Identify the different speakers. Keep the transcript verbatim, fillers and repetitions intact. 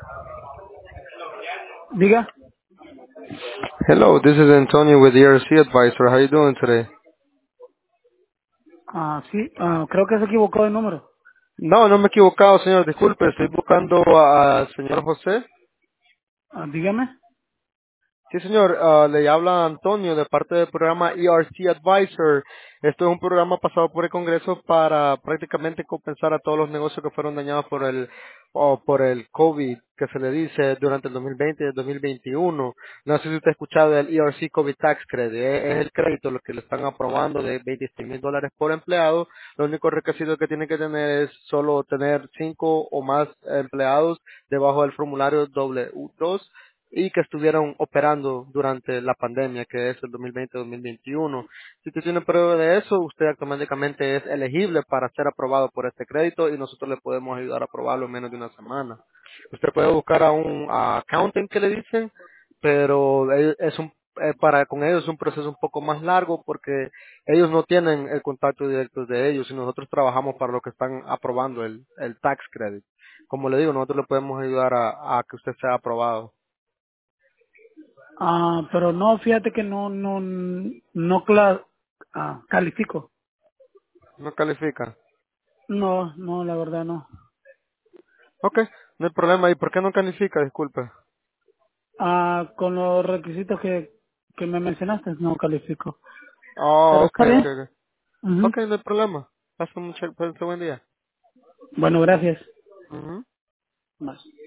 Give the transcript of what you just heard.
Speaker 1: Diga.
Speaker 2: Hello, this is Antonio with E R C Advisor. How are you doing today?
Speaker 1: Ah, sí, ah, creo que se equivocó de número.
Speaker 2: No, no me he equivocado, señor. Disculpe, estoy buscando al señor José.
Speaker 1: Ah, dígame.
Speaker 2: Sí, señor, ah, le habla Antonio de parte del programa E R C Advisor. Esto es un programa pasado por el Congreso para prácticamente compensar a todos los negocios que fueron dañados por el o por el COVID, que se le dice durante el dos mil veinte y el dos mil veintiuno. No sé si usted ha escuchado del E R C COVID Tax Credit. Es es el crédito lo que le están aprobando de veintiséis mil dólares por empleado. Lo único requisito que tiene que tener es solo tener cinco o más empleados debajo del formulario W dos y que estuvieron operando durante la pandemia, que es el dos mil veinte-dos mil veintiuno. Si usted tiene prueba de eso, usted automáticamente es elegible para ser aprobado por este crédito y nosotros le podemos ayudar a aprobarlo en menos de una semana. Usted puede buscar a un a accountant que le dicen, pero e- es un eh, para con ellos es un proceso un poco más largo porque ellos no tienen el contacto directo de ellos y nosotros trabajamos para lo que están aprobando el, el tax credit. Como le digo, nosotros le podemos ayudar a, a que usted sea aprobado.
Speaker 1: Ah, pero no, fíjate que no, no, no cla ah, califico.
Speaker 2: No califica.
Speaker 1: No, no, la verdad no.
Speaker 2: Ok, no hay problema. ¿Y por qué no califica? Disculpe.
Speaker 1: Ah, con los requisitos que, que me mencionaste, no califico.
Speaker 2: Oh,
Speaker 1: Pero
Speaker 2: ok,
Speaker 1: está
Speaker 2: ok.
Speaker 1: bien.
Speaker 2: Ok,
Speaker 1: Ujú.
Speaker 2: ok, no hay problema. Pasa mucho, pase buen día.
Speaker 1: Bueno, gracias.
Speaker 2: Ujú.
Speaker 1: Más.